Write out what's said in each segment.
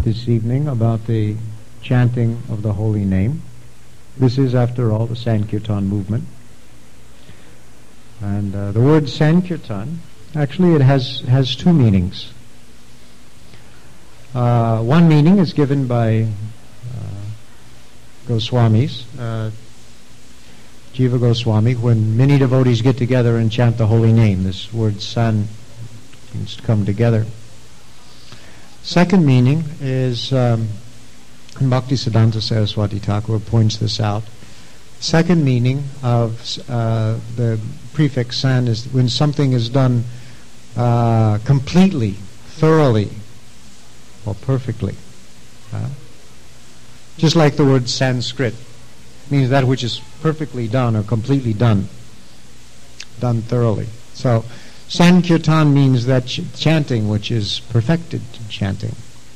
this evening about the chanting of the holy name. This is, after all, the Sankirtan movement. And the word Sankirtan, actually it has two meanings. One meaning is given by Goswamis, Jiva Goswami, when many devotees get together and chant the holy name. This word san means to come together. Second meaning is, and Bhaktisiddhanta Saraswati Thakur points this out, second meaning of the prefix san is when something is done completely, thoroughly, or perfectly. Just like the word Sanskrit means that which is perfectly done or completely done thoroughly. So Sankirtan means that chanting which is perfected chanting.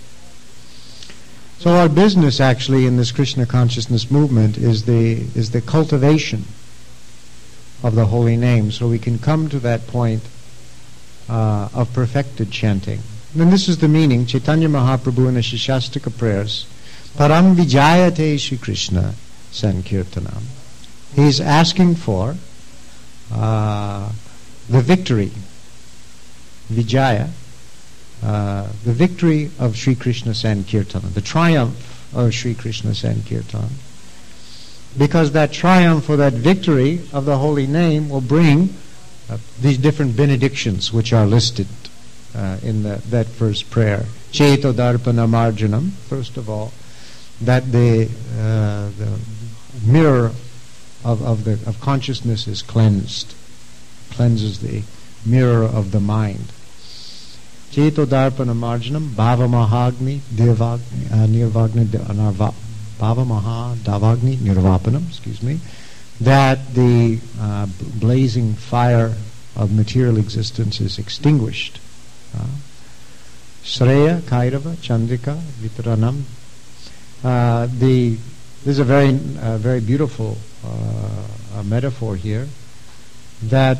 So our business actually in this Krishna consciousness movement is the cultivation of the holy name, so we can come to that point of perfected chanting. And this is the meaning. Chaitanya Mahaprabhu in the Shashastika prayers, Param Vijayate Shri Krishna Sankirtanam. He's asking for the victory, Vijaya, the victory of Sri Krishna Sankirtana, the triumph of Sri Krishna Sankirtana. Because that triumph or that victory of the holy name will bring these different benedictions which are listed in that first prayer. Cheto Darpana Marjanam, first of all, that the mirror of consciousness is cleanses the mirror of the mind. Cheto Darpana Marjanam, Bhava Mahagni, Nirvagni, Bhava Maha Davagni Nirvapanam, that the blazing fire of material existence is extinguished. Shreya, Kairava, Chandrika, Vitaranam. There's a very beautiful metaphor here that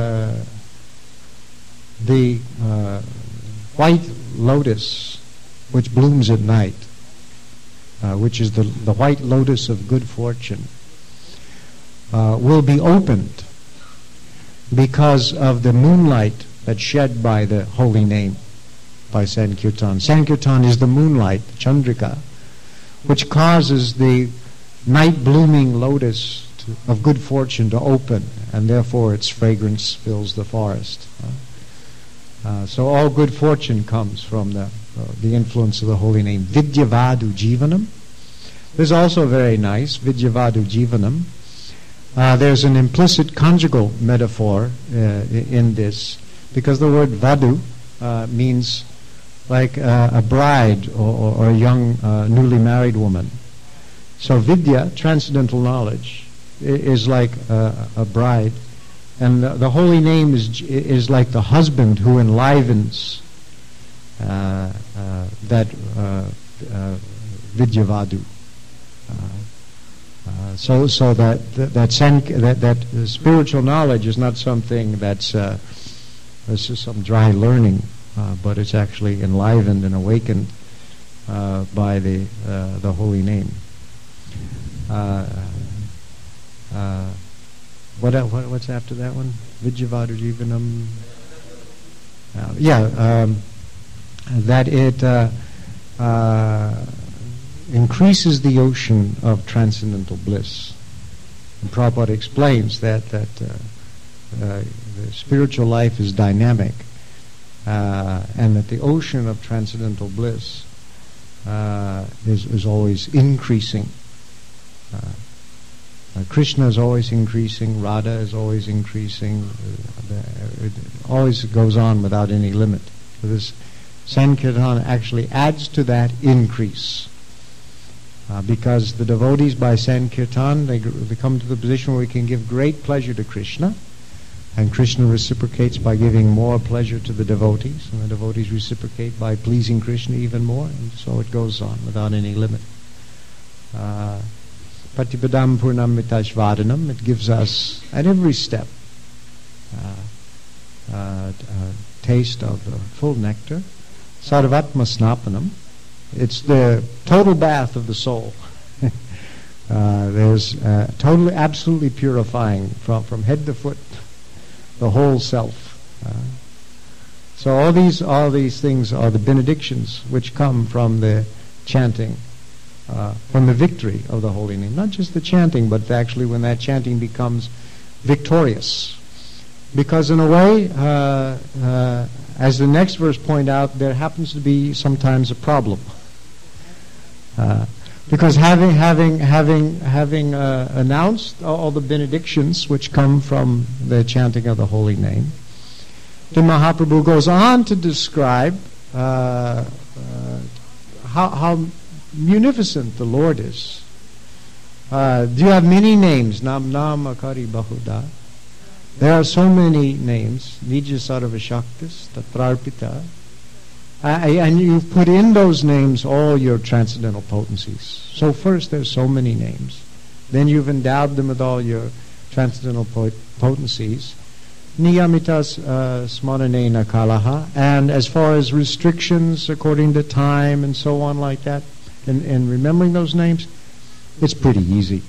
the white lotus which blooms at night, which is the white lotus of good fortune, will be opened because of the moonlight that's shed by the holy name, by Sankirtan. Sankirtan is the moonlight, Chandrika, which causes the night blooming lotus of good fortune to open, and therefore its fragrance fills the forest. So all good fortune comes from the influence of the holy name. Vidyavadu Jivanam. This is also very nice, Vidyavadu Jivanam. There's an implicit conjugal metaphor in this, because the word vadu means like a bride or a young newly married woman. So vidya, transcendental knowledge, is like a bride, and the holy name is like the husband who enlivens that vidyavadu. So that spiritual knowledge is not something that's just some dry learning, but it's actually enlivened and awakened by the holy name. What's after that one? Vidyavadu Jivanam. That it increases the ocean of transcendental bliss. And Prabhupada explains that the spiritual life is dynamic, and that the ocean of transcendental bliss is always increasing. Krishna is always increasing, Radha is always increasing, it always goes on without any limit. So this Sankirtan actually adds to that increase. Because the devotees by Sankirtan, they come to the position where we can give great pleasure to Krishna, and Krishna reciprocates by giving more pleasure to the devotees, and the devotees reciprocate by pleasing Krishna even more, and so it goes on without any limit. Patipadam Purnam Mitashvadanam, it gives us at every step taste of the full nectar. Sarvatma Snapanam, It's the total bath of the soul. There's totally, absolutely purifying from head to foot, the whole self. So all these things are the benedictions which come from the chanting, from the victory of the holy name. Not just the chanting, but actually when that chanting becomes victorious. Because in a way, as the next verse point out, there happens to be sometimes a problem. Because having announced all the benedictions which come from the chanting of the holy name, the Mahaprabhu goes on to describe how munificent the Lord is. Do you have many names? Nam Nam Akari Bahuda. There are so many names. Nija Sarva Shaktis, Tatrarpita. And you've put in those names all your transcendental potencies. So first there's so many names. Then you've endowed them with all your transcendental potencies. Niyamitas smaranena kalaha. And as far as restrictions according to time and so on like that, and remembering those names, it's pretty easy.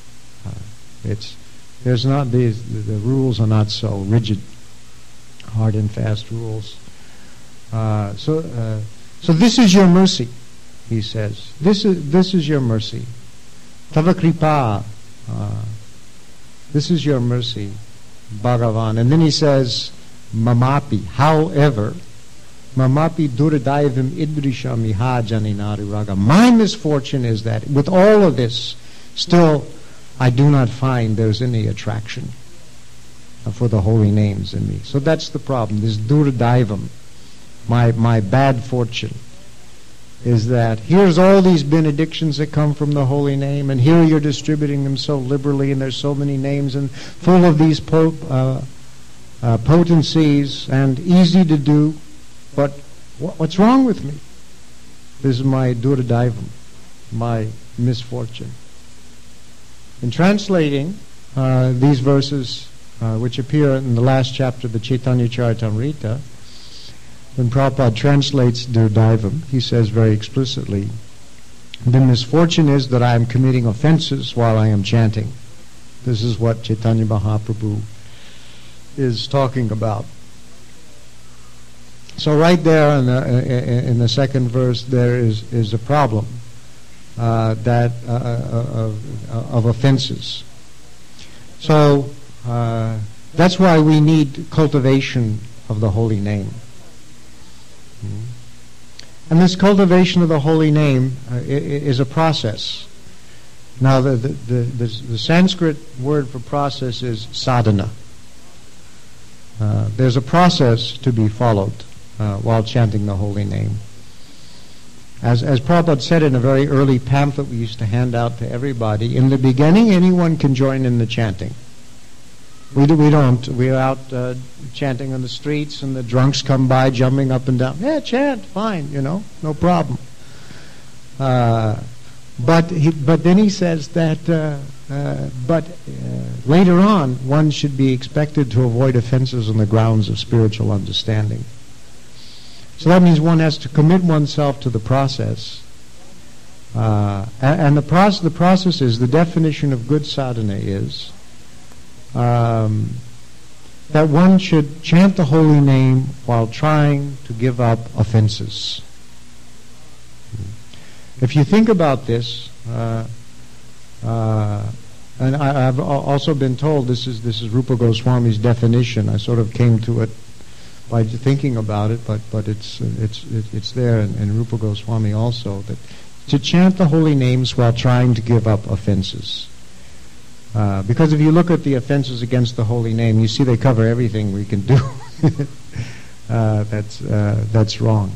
There's not the rules are not so rigid, hard and fast rules. So this is your mercy, he says. This is your mercy. Tava kripa. This is your mercy, Bhagavan. And then he says, Mamapi. However, Mamapi duradaivam idrisham iha janinariraga. My misfortune is that with all of this, still I do not find there's any attraction for the holy names in me. So that's the problem. This duradaivam. My bad fortune is that here's all these benedictions that come from the holy name, and here you're distributing them so liberally, and there's so many names and full of these potencies and easy to do, but what's wrong with me? This is my duradaivam, my misfortune. In translating these verses which appear in the last chapter of the Chaitanya Charitamrita, when Prabhupada translates Duradaivam, he says very explicitly, the misfortune is that I am committing offenses while I am chanting. This is what Chaitanya Mahaprabhu is talking about. So right there in the second verse, there is a problem of offenses. So that's why we need cultivation of the holy name. And this cultivation of the holy name is a process. Now, the Sanskrit word for process is sadhana. There's a process to be followed while chanting the holy name. As Prabhupada said in a very early pamphlet we used to hand out to everybody, in the beginning anyone can join in the chanting. We don't. We're out chanting on the streets, and the drunks come by jumping up and down. Yeah, chant, fine, no problem. But then he says that later on one should be expected to avoid offenses on the grounds of spiritual understanding. So that means one has to commit oneself to the process. And the process is, the definition of good sadhana is that one should chant the holy name while trying to give up offenses. If you think about this, and I've also been told this is Rupa Goswami's definition. I sort of came to it by thinking about it, but it's there in Rupa Goswami also, that to chant the holy names while trying to give up offenses. Because if you look at the offenses against the holy name, you see they cover everything we can do. That's wrong.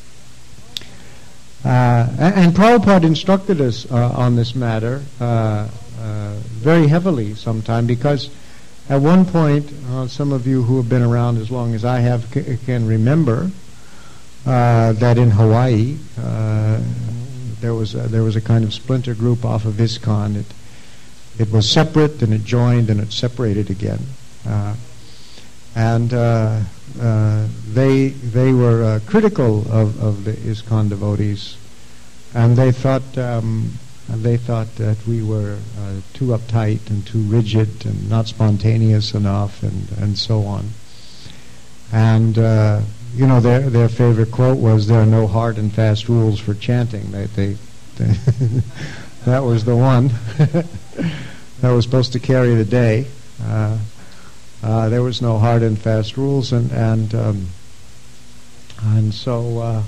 And Prabhupada instructed us on this matter very heavily sometime, because at one point, some of you who have been around as long as I have can remember that in Hawaii there was a kind of splinter group off of ISKCON. It was separate, and it joined, and it separated again. And they were critical of the ISKCON devotees and they thought that we were too uptight and too rigid and not spontaneous enough, and so on. And their favorite quote was, "There are no hard and fast rules for chanting." They that was the one that was supposed to carry the day. There was no hard and fast rules, and so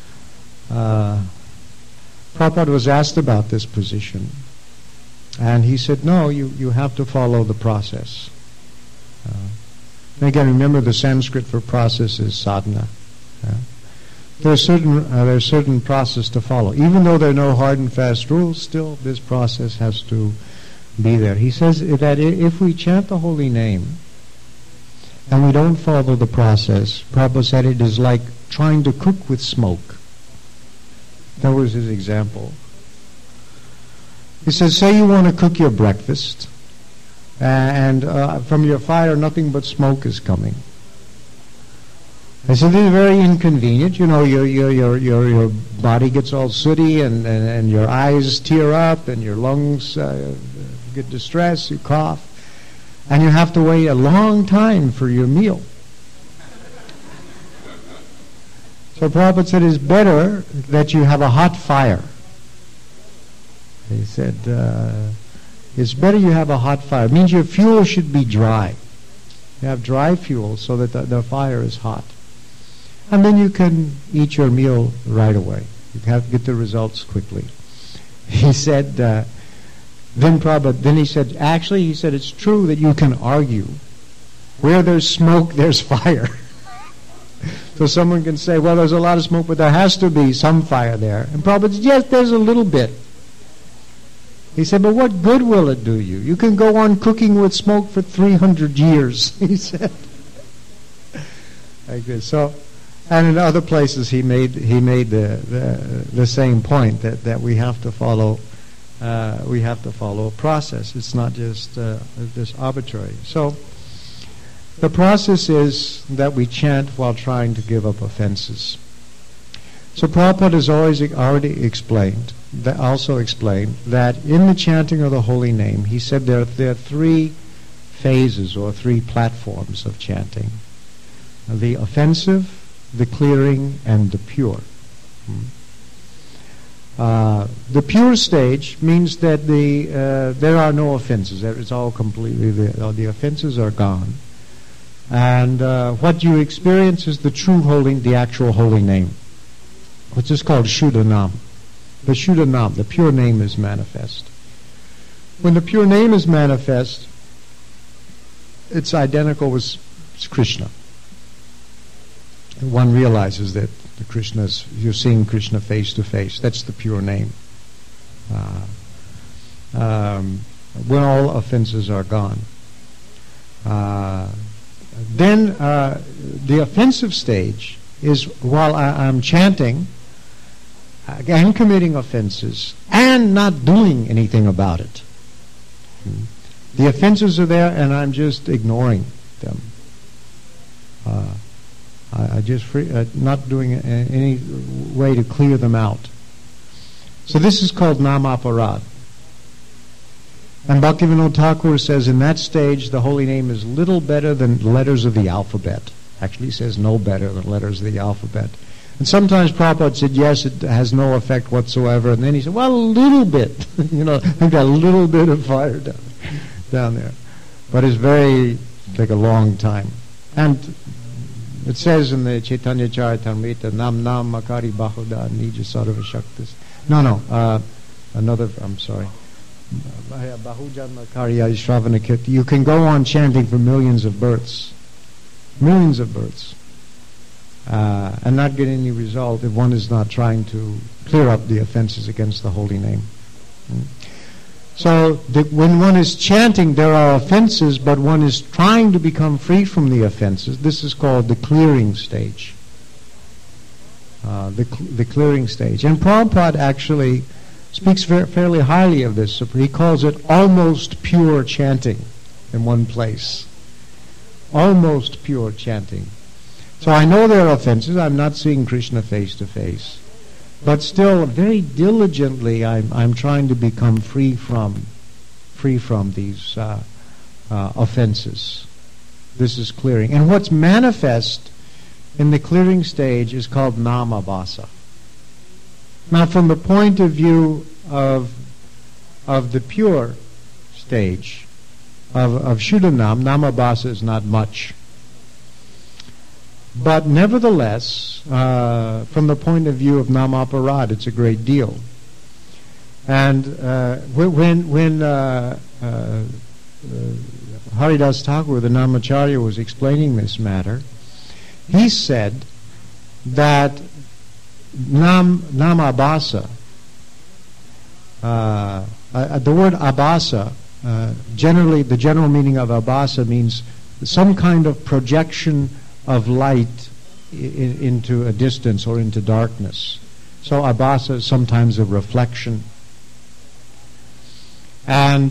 Prabhupada was asked about this position, and he said, "No, you have to follow the process." And again, remember the Sanskrit for process is sadhana. There's certain process to follow. Even though there are no hard and fast rules, still this process has to be there. He says that if we chant the holy name and we don't follow the process, Prabhupada said it is like trying to cook with smoke. That was his example. He says, say you want to cook your breakfast, and from your fire nothing but smoke is coming. I said, this is very inconvenient. You know, your body gets all sooty, and your eyes tear up, and your lungs get distressed, you cough, and you have to wait a long time for your meal. So Prabhupada said, it's better that you have a hot fire. He said, it's better you have a hot fire. It means your fuel should be dry. You have dry fuel so that the fire is hot. And then you can eat your meal right away. You have to get the results quickly. He said, then he said, actually, he said, it's true that you can argue. Where there's smoke, there's fire. So someone can say, well, there's a lot of smoke, but there has to be some fire there. And Prabhupada said, yes, there's a little bit. He said, but what good will it do you? You can go on cooking with smoke for 300 years, he said. Like this. So, and in other places he made the same point that we have to follow a process. It's not just arbitrary. So the process is that we chant while trying to give up offenses. So Prabhupada has already explained that in the chanting of the holy name, he said there are three phases or three platforms of chanting: the offensive, the clearing, and the pure. The pure stage means that there are no offenses. It's all completely, the offenses are gone. And what you experience is the actual holy name, which is called Shuddhanam. The Shuddhanam, the pure name, is manifest. When the pure name is manifest, it's identical with Krishna. One realizes that you're seeing Krishna face to face. That's the pure name. When all offenses are gone. Then the offensive stage is while I'm chanting and committing offenses and not doing anything about it. The offenses are there and I'm just ignoring them. I just not doing any way to clear them out. So this is called namaparad. And Bhaktivinoda Thakur says in that stage the holy name is little better than letters of the alphabet. Actually he says no better than letters of the alphabet. And sometimes Prabhupada said yes, it has no effect whatsoever. And then he said, well, a little bit. I've got a little bit of fire down there. But it's take a long time. And it says in the Chaitanya Charitamrita, Nam Nam Makari Bahuda Nija Sarva Shaktis. I'm sorry. Bahujan Makari Shravana Kirti. You can go on chanting for millions of births. Millions of births. And not get any result if one is not trying to clear up the offenses against the holy name. So when one is chanting, there are offenses, but one is trying to become free from the offenses. This is called the clearing stage. The clearing stage. And Prabhupada actually speaks fairly highly of this. He calls it almost pure chanting in one place. Almost pure chanting. So I know there are offenses. I'm not seeing Krishna face to face. But still, very diligently, I'm trying to become free from these offenses. This is clearing. And what's manifest in the clearing stage is called namabhasa. Now, from the point of view of the pure stage of Shuddhanam, namabhasa is not much. But nevertheless, from the point of view of namaparad, it's a great deal. And when Haridas Thakur, the Namacharya, was explaining this matter, he said that namabhasa, the word abhasa, generally the general meaning of abhasa means some kind of projection of light into a distance or into darkness. So abhasa is sometimes a reflection. And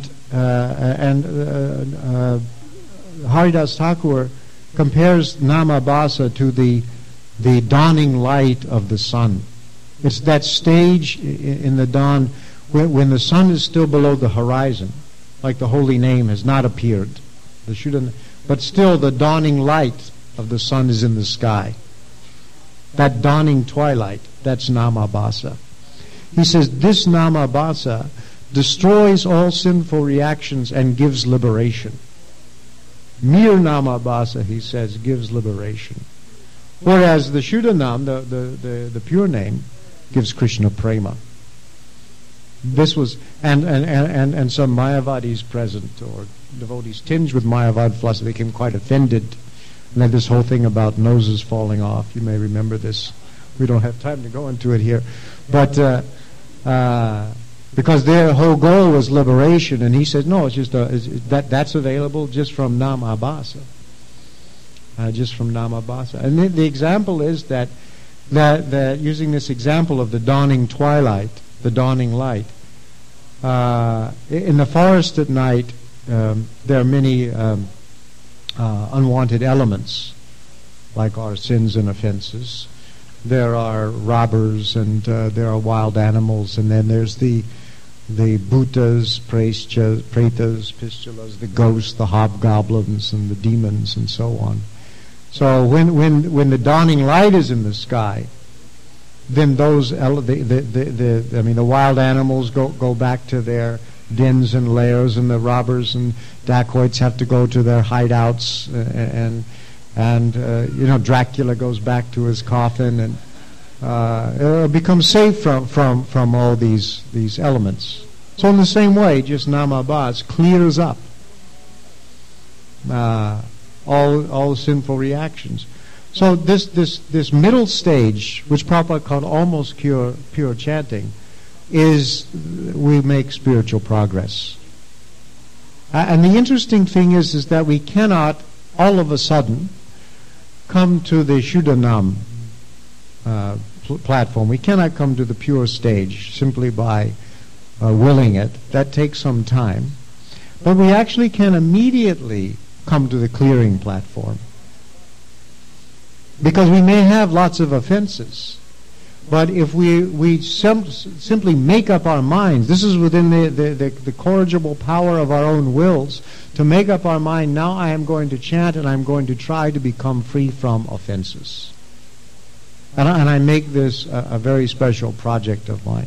Haridas Thakur compares namabhasa to the dawning light of the sun. It's that stage in the dawn when the sun is still below the horizon, like the holy name has not appeared, but still the dawning light of the sun is in the sky. That dawning twilight, that's namabhasa. He says this namabhasa destroys all sinful reactions and gives liberation. Mere namabhasa, he says, gives liberation. Whereas the Shuddhanam, the pure name, gives Krishna prema. This was, and some Mayavadis present, or devotees tinged with Mayavad philosophy, became quite offended. And then this whole thing about noses falling off, you may remember this. We don't have time to go into it here. But because their whole goal was liberation, and he said, no, it's just that's available just from namabhasa. Just from namabhasa. And the example is that using this example of the dawning twilight, the dawning light, in the forest at night, there are many unwanted elements, like our sins and offenses. There are robbers, and there are wild animals, and then there's the bhutas, pretas, pistulas, the ghosts, the hobgoblins, and the demons, and so on. So when the dawning light is in the sky, then those the wild animals go back to their dens and lairs, and the robbers and dacoits have to go to their hideouts, and Dracula goes back to his coffin, and becomes safe from all these elements. So in the same way, just namabhasa clears up all sinful reactions. So this middle stage, which Prabhupada called almost pure chanting, is we make spiritual progress. And the interesting thing is that we cannot all of a sudden come to the Shuddhanam platform. We cannot come to the pure stage simply by willing it. That takes some time. But we actually can immediately come to the clearing platform. Because we may have lots of offenses. But if we simply make up our minds, this is within the corrigible power of our own wills, to make up our mind, now I am going to chant and I'm going to try to become free from offenses. And I make this a very special project of mine.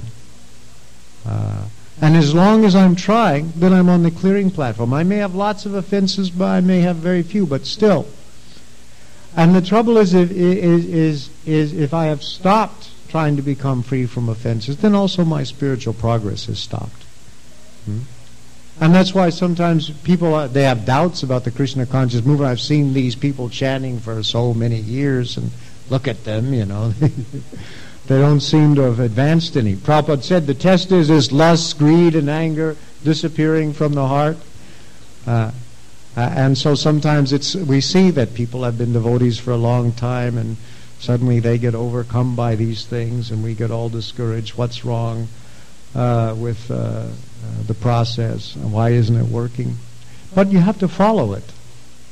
And as long as I'm trying, then I'm on the clearing platform. I may have lots of offenses, but I may have very few, but still. And the trouble is if I have stopped trying to become free from offenses, then also my spiritual progress has stopped. And that's why sometimes people, they have doubts about the Krishna conscious movement. I've seen these people chanting for so many years, and look at them, they don't seem to have advanced any. Prabhupada said the test is lust, greed, and anger disappearing from the heart. And so sometimes we see that people have been devotees for a long time, and suddenly they get overcome by these things, and we get all discouraged. What's wrong with the process? Why isn't it working? But you have to follow it.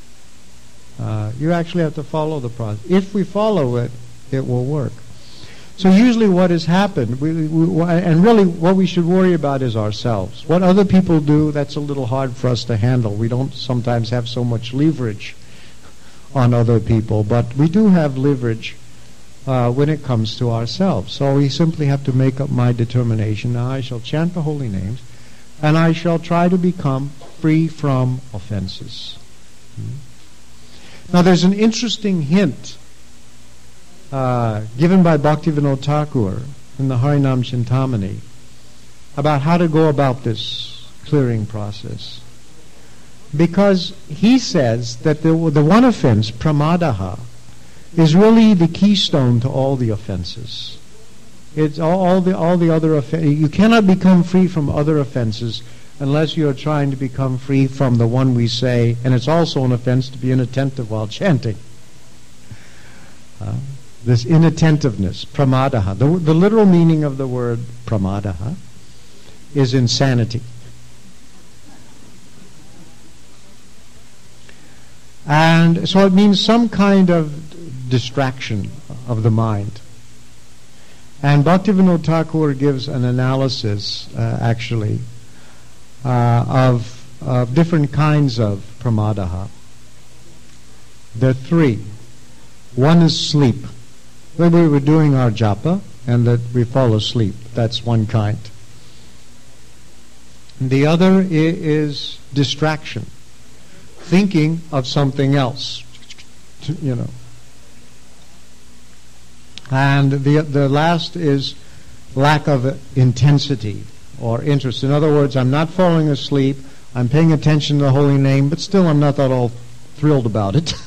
You actually have to follow the process. If we follow it, it will work. So usually what has happened, and really what we should worry about is ourselves. What other people do, that's a little hard for us to handle. We don't sometimes have so much leverage on other people, but we do have leverage when it comes to ourselves. So we simply have to make up my determination. Now I shall chant the holy names, and I shall try to become free from offenses. Now there's an interesting hint given by Bhaktivinoda Thakur in the Harinam Chintamani about how to go about this clearing process. Because he says that the one offense, pramadaha, is really the keystone to all the offenses. It's all the other offenses. You cannot become free from other offenses unless you are trying to become free from the one we say, and it's also an offense to be inattentive while chanting. This inattentiveness, pramadaha. The literal meaning of the word pramadaha is insanity. And so it means some kind of distraction of the mind. And Bhaktivinoda Thakur gives an analysis, actually, of different kinds of pramadaha. There are three. One is sleep. When we were doing our japa and that we fall asleep, that's one kind. The other is distraction, thinking of something else, you know. And the last is lack of intensity or interest. In other words, I'm not falling asleep, I'm paying attention to the holy name, but still I'm not at all thrilled about it.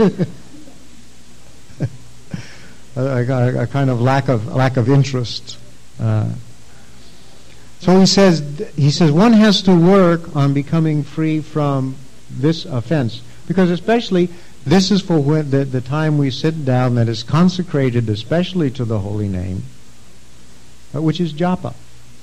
A kind of lack of interest. So he says one has to work on becoming free from this offense, because especially this is for when the time we sit down that is consecrated especially to the holy name, which is japa.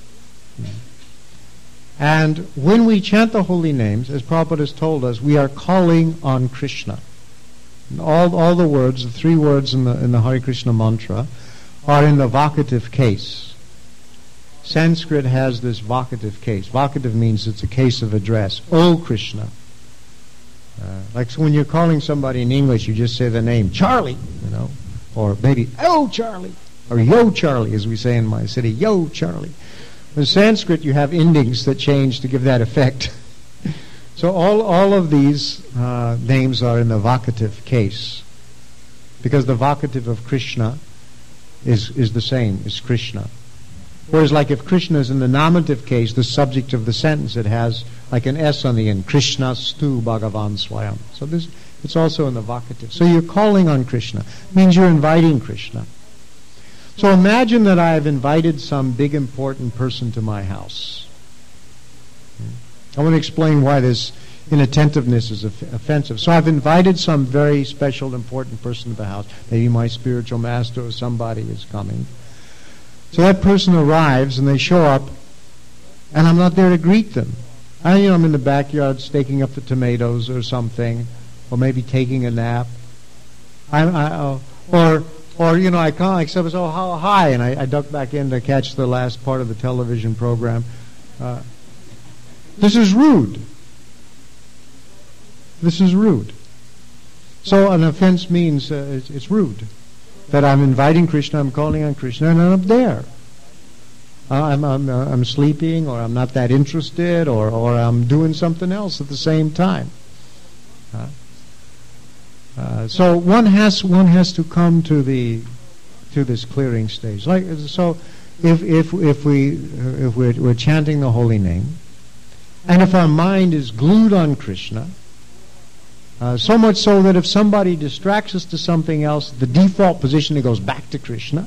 And when we chant the holy names, as Prabhupada has told us, we are calling on Krishna. All the words, the three words in the Hare Krishna mantra, are in the vocative case. Sanskrit has this vocative case. Vocative means it's a case of address. O Krishna. Like so when you're calling somebody in English, you just say the name Charlie, you know, or maybe Oh Charlie, or Yo Charlie, as we say in my city, Yo Charlie. In Sanskrit, you have endings that change to give that effect. So all of these names are in the vocative case, because the vocative of Krishna is the same, is Krishna. Whereas like if Krishna is in the nominative case, the subject of the sentence, it has like an S on the end, Krishna stu Bhagavan Swayam. So it's also in the vocative. So you're calling on Krishna. It means you're inviting Krishna. So imagine that I have invited some big important person to my house. I want to explain why this inattentiveness is offensive. So I've invited some very special, important person to the house. Maybe my spiritual master or somebody is coming. So that person arrives and they show up, and I'm not there to greet them. I'm in the backyard staking up the tomatoes or something, or maybe taking a nap. I can't accept, oh, hi, and I duck back in to catch the last part of the television program. This is rude. This is rude. So an offense means it's rude. That I'm inviting Krishna, I'm calling on Krishna, and I'm up there. I'm sleeping, or I'm not that interested, or I'm doing something else at the same time. So one has to come to this clearing stage. Like so, if we're chanting the holy name, and if our mind is glued on Krishna, so much so that if somebody distracts us to something else, the default position, it goes back to Krishna.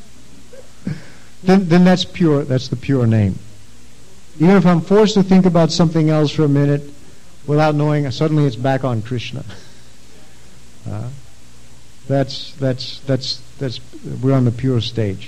then that's pure. That's the pure name. Even if I'm forced to think about something else for a minute, without knowing, suddenly it's back on Krishna. That's we're on the pure stage.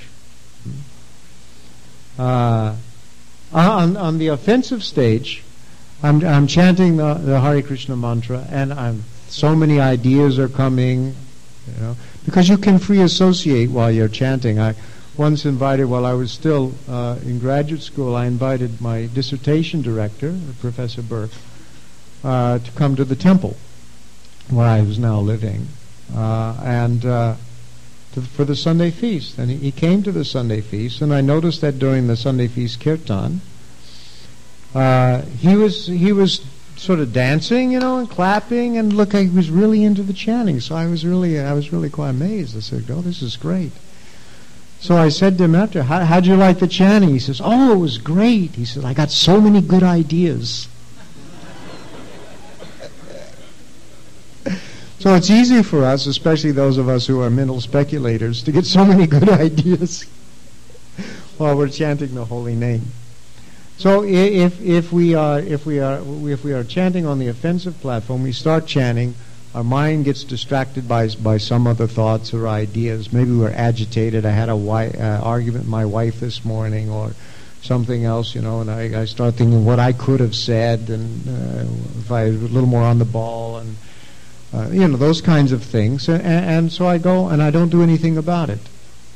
On the offensive stage, I'm chanting the Hare Krishna mantra, and so many ideas are coming, because you can free associate while you're chanting. once invited, while I was still in graduate school, I invited my dissertation director, Professor Burke, to come to the temple where I was now living, for the Sunday feast. And he came to the Sunday feast, and I noticed that during the Sunday feast kirtan, he was sort of dancing, and clapping, and look, he was really into the chanting. So I was really quite amazed. I said, "Oh, this is great." So I said to him after, how'd you like the chanting? He says, "Oh, it was great." He says, "I got so many good ideas." So it's easy for us, especially those of us who are mental speculators, to get so many good ideas while we're chanting the holy name. So if we are chanting on the offensive platform, we start chanting, our mind gets distracted by some other thoughts or ideas. Maybe we're agitated. I had a argument with my wife this morning, or something else, and I start thinking what I could have said, and if I was a little more on the ball, and those kinds of things. And so I go and I don't do anything about it.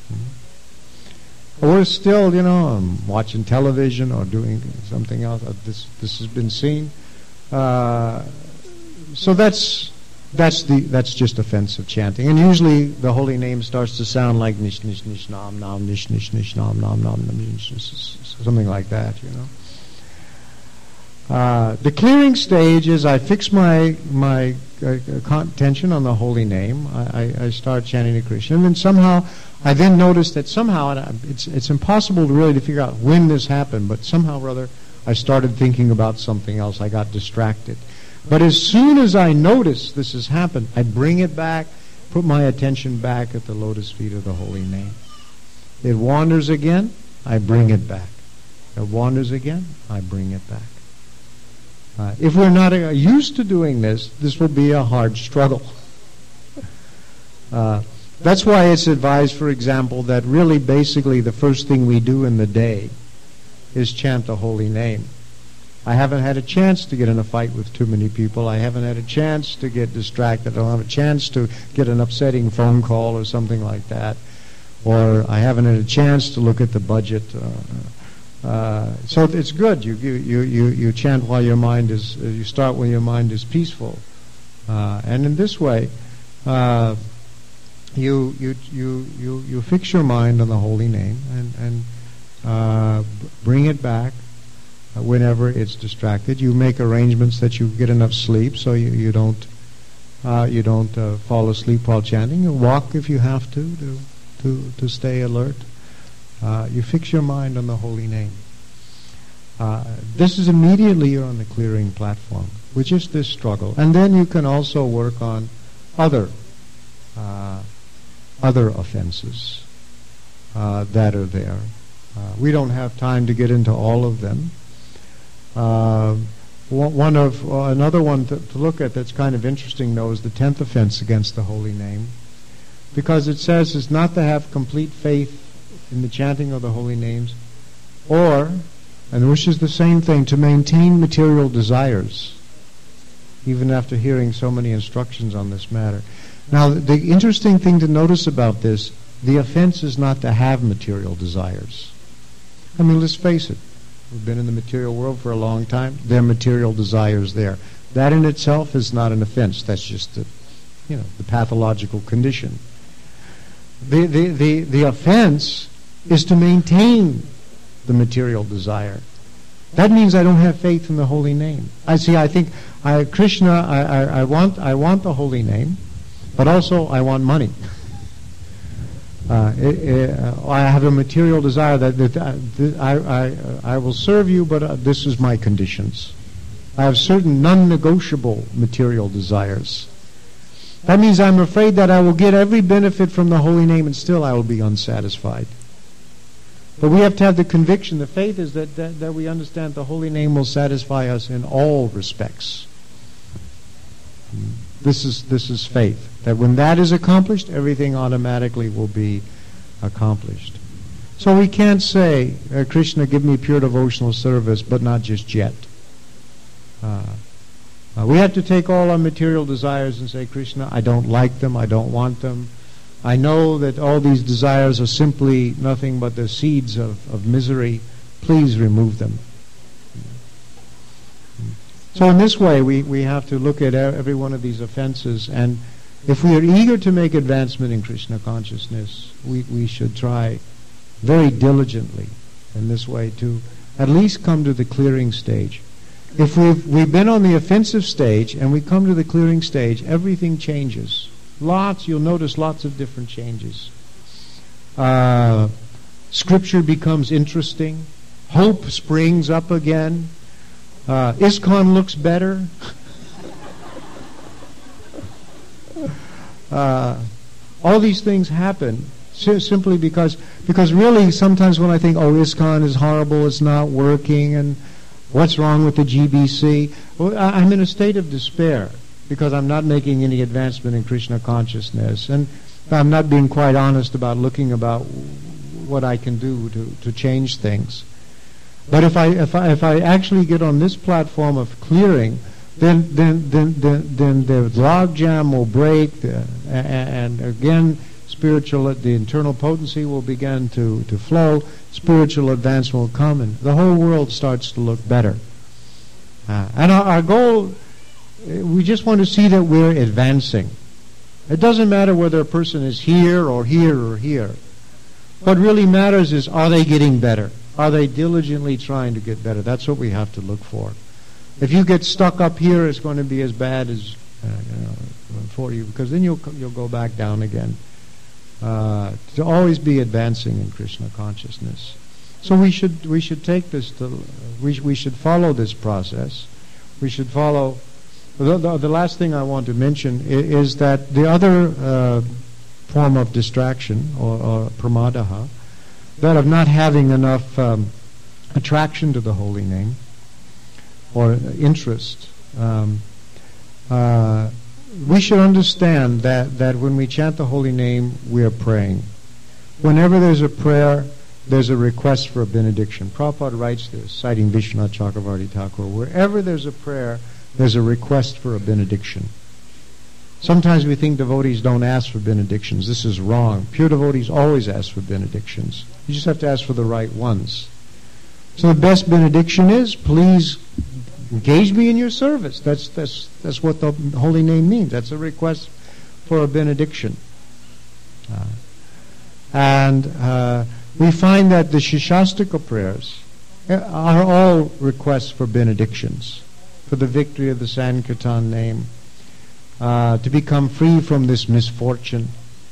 Or still, I'm watching television or doing something else. This has been seen. So that's just offensive chanting. And usually the holy name starts to sound like nish nish nish nam nam nish nish nish nam nam nam nish, something like that. The clearing stage is I fix my attention on the holy name. I start chanting to Krishna, and then somehow I then notice that somehow it's impossible to figure out when this happened, but somehow or other I started thinking about something else. I got distracted. But as soon as I notice this has happened, I bring it back, put my attention back at the lotus feet of the holy name. It wanders again, I bring it back. It wanders again, I bring it back. If we're not used to doing this will be a hard struggle. That's why it's advised, for example, that really basically the first thing we do in the day is chant the holy name. I haven't had a chance to get in a fight with too many people. I haven't had a chance to get distracted. I don't have a chance to get an upsetting phone call or something like that. Or I haven't had a chance to look at the budget. So it's good. You chant while your mind is. You start when your mind is peaceful, and in this way, you fix your mind on the holy name and bring it back whenever it's distracted. You make arrangements that you get enough sleep, so you don't fall asleep while chanting. You walk if you have to stay alert. You fix your mind on the holy name. This is immediately you're on the clearing platform, which is this struggle. And then you can also work on other offenses that are there. We don't have time to get into all of them. Another one to look at that's kind of interesting, though, is the 10th offense against the holy name, because it says it's not to have complete faith in the chanting of the holy names, and which is the same thing, to maintain material desires, even after hearing so many instructions on this matter. Now, the interesting thing to notice about this, the offense is not to have material desires. I mean, let's face it. We've been in the material world for a long time. There are material desires there. That in itself is not an offense. That's just the pathological condition. The offense is to maintain the material desire. That means I don't have faith in the holy name. I think Krishna. I want the holy name, but also I want money. I have a material desire that I will serve you, but this is my conditions. I have certain non-negotiable material desires. That means I'm afraid that I will get every benefit from the holy name and still I will be unsatisfied. But we have to have the conviction, the faith is that we understand the holy name will satisfy us in all respects. This is faith. That when that is accomplished, everything automatically will be accomplished. So we can't say, Krishna, give me pure devotional service, but not just yet. We have to take all our material desires and say, Krishna, I don't like them, I don't want them. I know that all these desires are simply nothing but the seeds of misery. Please remove them. So in this way, we have to look at every one of these offenses, and if we are eager to make advancement in Krishna consciousness, we should try very diligently in this way to at least come to the clearing stage. If we've been on the offensive stage and we come to the clearing stage, everything changes. You'll notice lots of different changes. Scripture becomes interesting. Hope springs up again. ISKCON looks better. All these things happen simply because really sometimes when I think, oh, ISKCON is horrible, it's not working, and what's wrong with the GBC? Well, I'm in a state of despair because I'm not making any advancement in Krishna consciousness, and I'm not being quite honest about looking about what I can do to change things. But if I actually get on this platform of clearing, then the log jam will break, and again the internal potency will begin to flow. Spiritual advancement will come, and the whole world starts to look better. And our goal, we just want to see that we're advancing. It doesn't matter whether a person is here or here or here. What really matters is, are they getting better? Are they diligently trying to get better? That's what we have to look for. If you get stuck up here, it's going to be as bad as for you, because then you'll go back down again. To always be advancing in Krishna consciousness. So we should take this we should follow this process. We should follow. The last thing I want to mention is that the other form of distraction or pramadaha, that of not having enough attraction to the holy name or interest. We should understand that when we chant the holy name, we are praying. Whenever there's a prayer, there's a request for a benediction. Prabhupada writes this, citing Vishwanath Chakravarti Thakur. Wherever there's a prayer, there's a request for a benediction. Sometimes we think devotees don't ask for benedictions. This is wrong. Pure devotees always ask for benedictions. You just have to ask for the right ones. So the best benediction is, please engage me in your service. That's what the holy name means. That's a request for a benediction. And we find that the Shishastika prayers are all requests for benedictions, for the victory of the Sankirtan name, to become free from this misfortune.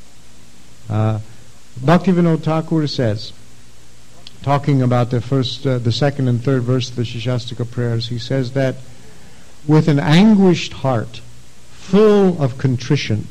Bhaktivinoda Thakur says, talking about the second and third verse of the Shishastika prayers, he says that with an anguished heart, full of contrition,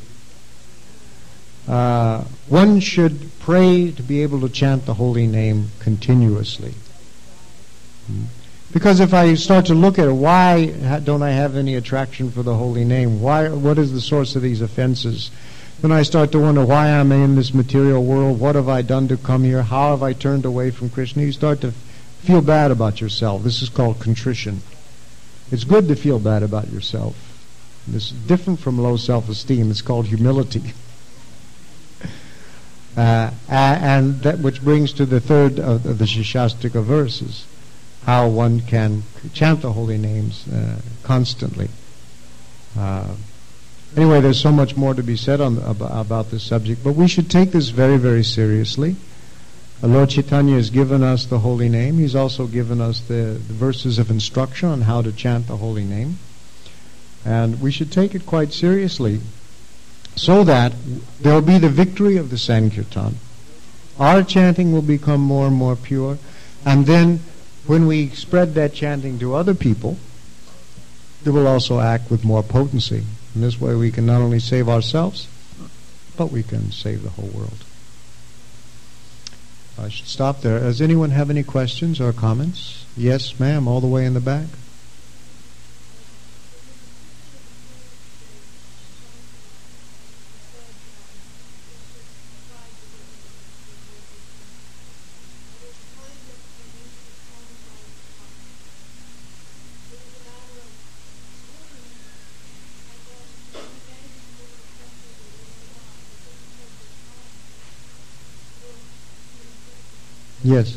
one should pray to be able to chant the holy name continuously. Because if I start to look at it, why don't I have any attraction for the holy name? What is the source of these offenses? Then I start to wonder why am I in this material world? What have I done to come here? How have I turned away from Krishna? You start to feel bad about yourself. This is called contrition. It's good to feel bad about yourself. This is different from low self-esteem. It's called humility. And that which brings to the third of the Shishastika verses, how one can chant the holy names constantly. Anyway, there's so much more to be said about this subject, but we should take this very, very seriously. Lord Chaitanya has given us the holy name. He's also given us the verses of instruction on how to chant the holy name. And we should take it quite seriously so that there will be the victory of the Sankirtan. Our chanting will become more and more pure, and then when we spread that chanting to other people, it will also act with more potency. In this way we can not only save ourselves, but we can save the whole world. I should stop there. Does anyone have any questions or comments? Yes, ma'am, all the way in the back. Yes.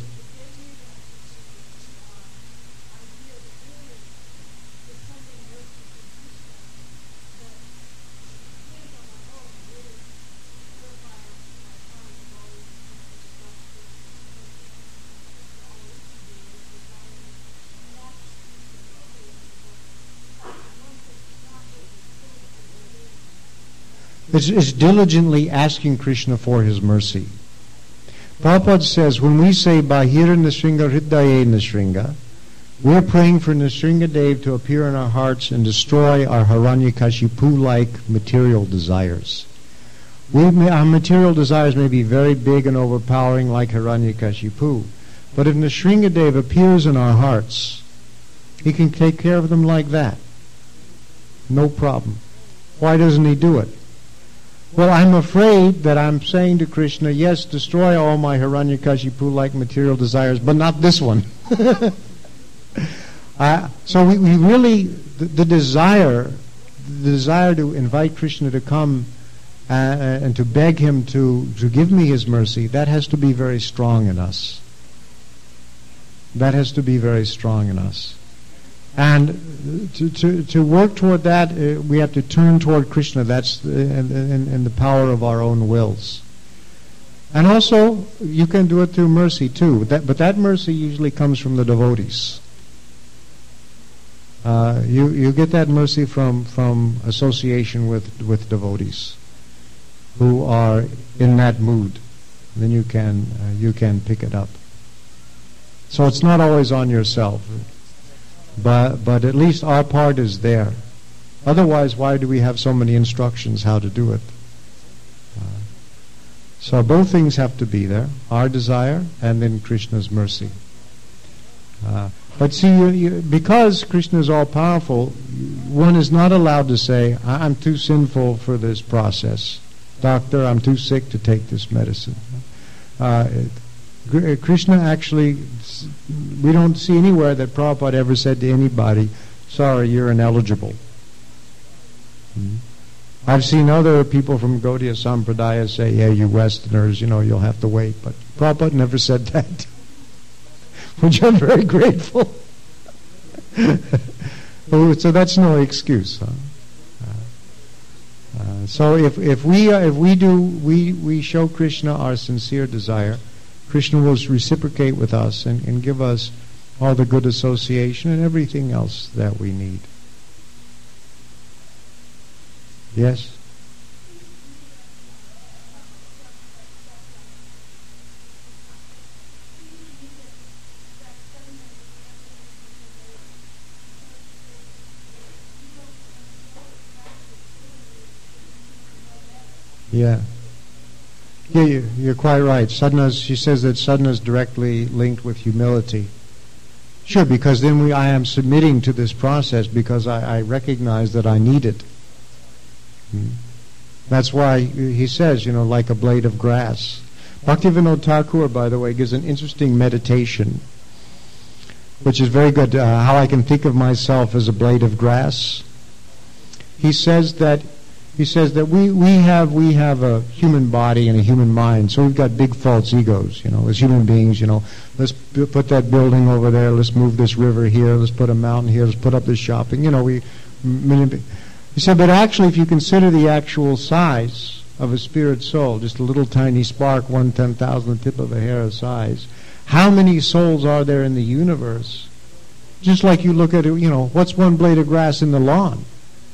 It's diligently asking Krishna for his mercy. Prabhupada says, when we say Bahira Nisringa Hridaye Nisringa, we're praying for Nisringadev to appear in our hearts and destroy our Hiranyakashipu-like material desires. Our material desires may be very big and overpowering like Hiranyakashipu, but if Nisringadev appears in our hearts, he can take care of them like that. No problem. Why doesn't he do it? Well, I'm afraid that I'm saying to Krishna, yes, destroy all my Hiranyakashipu-like material desires, but not this one. So we really, the desire to invite Krishna to come and to beg him to give me his mercy, that has to be very strong in us. That has to be very strong in us. And to work toward that, we have to turn toward Krishna. That's in the power of our own wills. And also, you can do it through mercy too. But that mercy usually comes from the devotees. You get that mercy from association with devotees who are in that mood. Then you can pick it up. So it's not always on yourself. But at least our part is there. Otherwise, why do we have so many instructions how to do it? So both things have to be there, our desire and then Krishna's mercy. But see, because Krishna is all-powerful, one is not allowed to say, I'm too sinful for this process. Doctor, I'm too sick to take this medicine. Krishna actually, we don't see anywhere that Prabhupada ever said to anybody, sorry, you're ineligible. I've seen other people from Gaudiya Sampradaya say, yeah, you Westerners, you'll have to wait. But Prabhupada never said that, which I'm very grateful. So that's no excuse. So if we show Krishna our sincere desire, Krishna will reciprocate with us and give us all the good association and everything else that we need. Yes? Yeah. Yeah, you're quite right. She says that sadhana is directly linked with humility. Sure, because then I am submitting to this process because I recognize that I need it. That's why he says, like a blade of grass. Bhaktivinoda Thakur, by the way, gives an interesting meditation, which is very good, how I can think of myself as a blade of grass. He says that we have a human body and a human mind, so we've got big false egos, as human beings, let's put that building over there, let's move this river here, let's put a mountain here, let's put up this shopping, he said, but actually if you consider the actual size of a spirit soul, just a little tiny spark, 1/10,000, the tip of a hair of size, how many souls are there in the universe? Just like you look at it, what's one blade of grass in the lawn?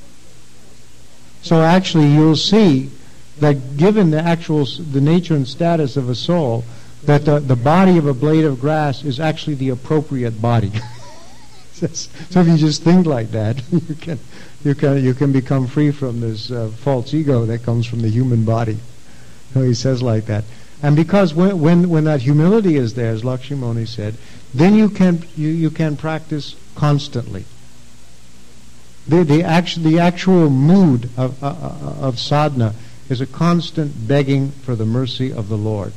So actually you'll see that given the nature and status of a soul, that the body of a blade of grass is actually the appropriate body. So if you just think like that, you can become free from this false ego that comes from the human body. He says like that. And because when that humility is there, as Lakshmani said, then you can practice constantly. The actual mood of sadhana is a constant begging for the mercy of the Lord.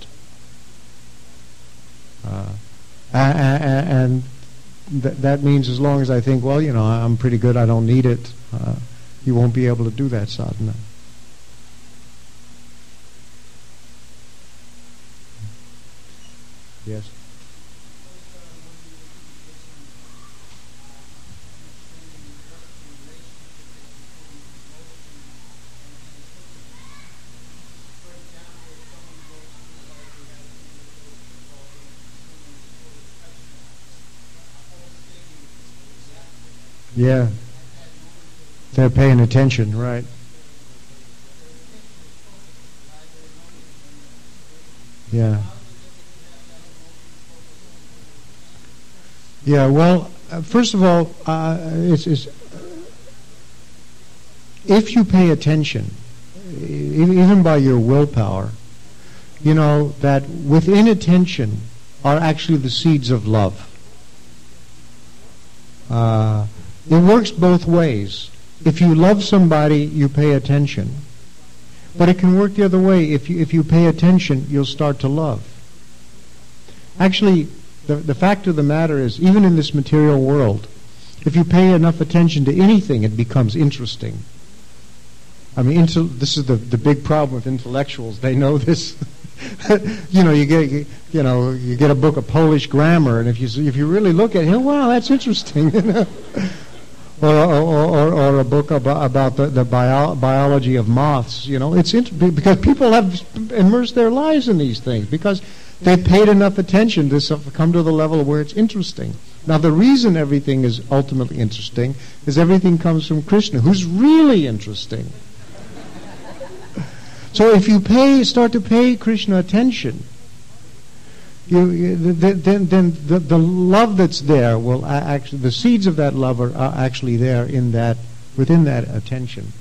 And that means as long as I think, well, I'm pretty good, I don't need it, you won't be able to do that sadhana. Yes? Yeah. They're paying attention, right? Yeah. Yeah, well, first of all, it's if you pay attention, even by your willpower, you know that within attention are actually the seeds of love. It works both ways. If you love somebody, you pay attention. But it can work the other way. If you pay attention, you'll start to love. Actually, the fact of the matter is, even in this material world, if you pay enough attention to anything, it becomes interesting. I mean, this is the big problem with intellectuals. They know this. You get a book of Polish grammar, and if you really look at it, wow, that's interesting. Or a book about the biology of moths. It's because people have immersed their lives in these things because they've paid enough attention to come to the level where it's interesting. Now, the reason everything is ultimately interesting is everything comes from Krishna, who's really interesting. So if you start to pay Krishna attention, then the love that's there will actually, the seeds of that love are actually there within that attention.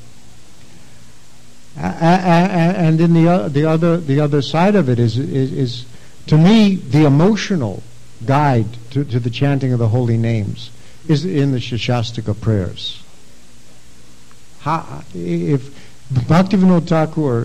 And then the other side of it is to me the emotional guide to the chanting of the holy names is in the Shashastika prayers. If Bhaktivinoda Thakur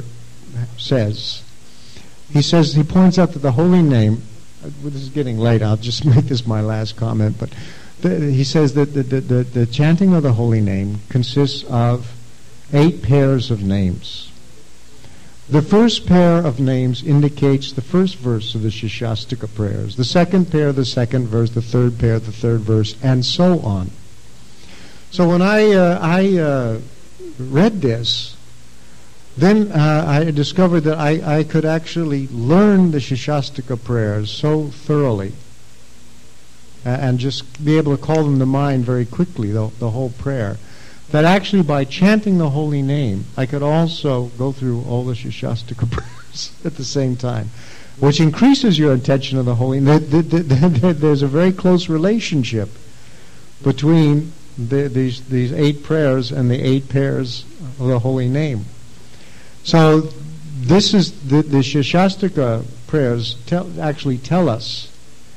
he points out that the holy name, this is getting late, I'll just make this my last comment, but he says that the chanting of the holy name consists of 8 pairs of names. The first pair of names indicates the first verse of the Shashastika prayers, the second pair, the second verse, the third pair, the third verse, and so on. So when I read this, then I discovered that I could actually learn the Shashastika prayers so thoroughly and just be able to call them to mind very quickly, the whole prayer, that actually by chanting the holy name, I could also go through all the Shashastika prayers at the same time, which increases your attention of the holy name. There's a very close relationship between these 8 prayers and the 8 pairs of the holy name. So this is the Shashastika prayers actually tell us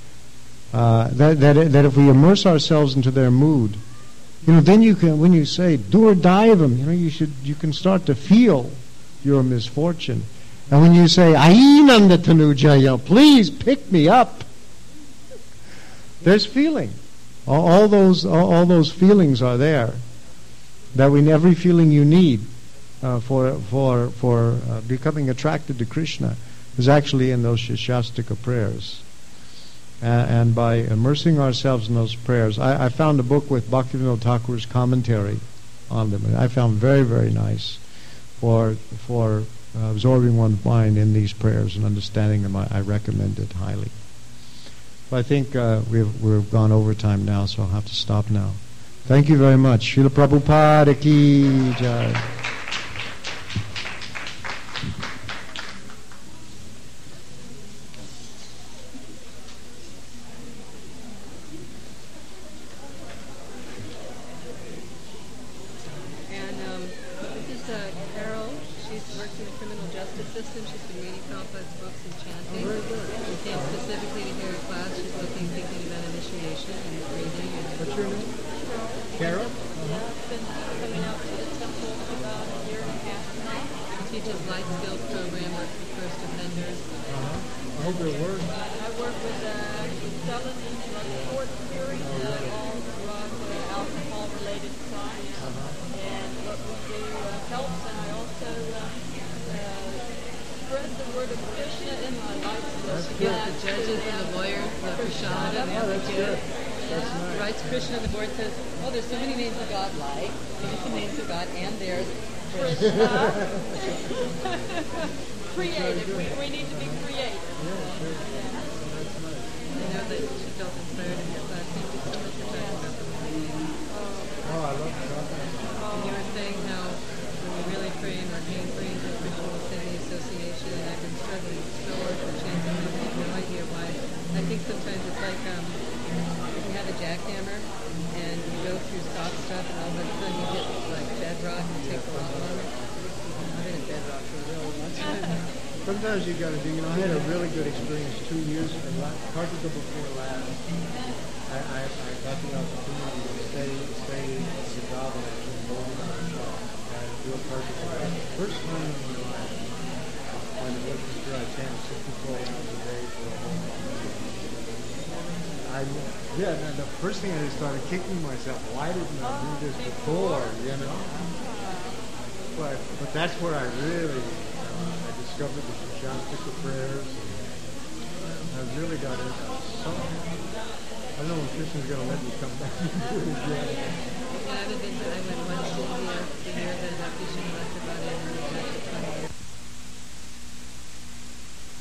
that if we immerse ourselves into their mood, then you can, when you say "Dur Daivam," you can start to feel your misfortune. And when you say "Ainanda Tanujaya," please pick me up, there's feeling. All those feelings are there. Every feeling you need for becoming attracted to Krishna is actually in those Shashastika prayers. And by immersing ourselves in those prayers, I found a book with Bhaktivinoda Thakur's commentary on them, and I found very, very nice for absorbing one's mind in these prayers and understanding them. I recommend it highly. But I think we've gone over time now, so I'll have to stop now. Thank you very much. Srila Prabhupada ki jai. the jackhammer, and you go through soft stuff, and all of a sudden you get like bedrock. It takes a lot longer. I've been in bedrock for a really long time. Sometimes you got to do. I had a really good experience 2 years ago. Carpenter before last. I got the opportunity to stay at the job and actually go and do a carpenter. First time in my life, I was working sure I can 64 hours a day for a whole month. And the first thing I just started kicking myself. Why didn't I do this before? But that's where I really I discovered the Shastika prayers. And I really got into it. I don't know if Krishna's going to let me come back and do it again. I was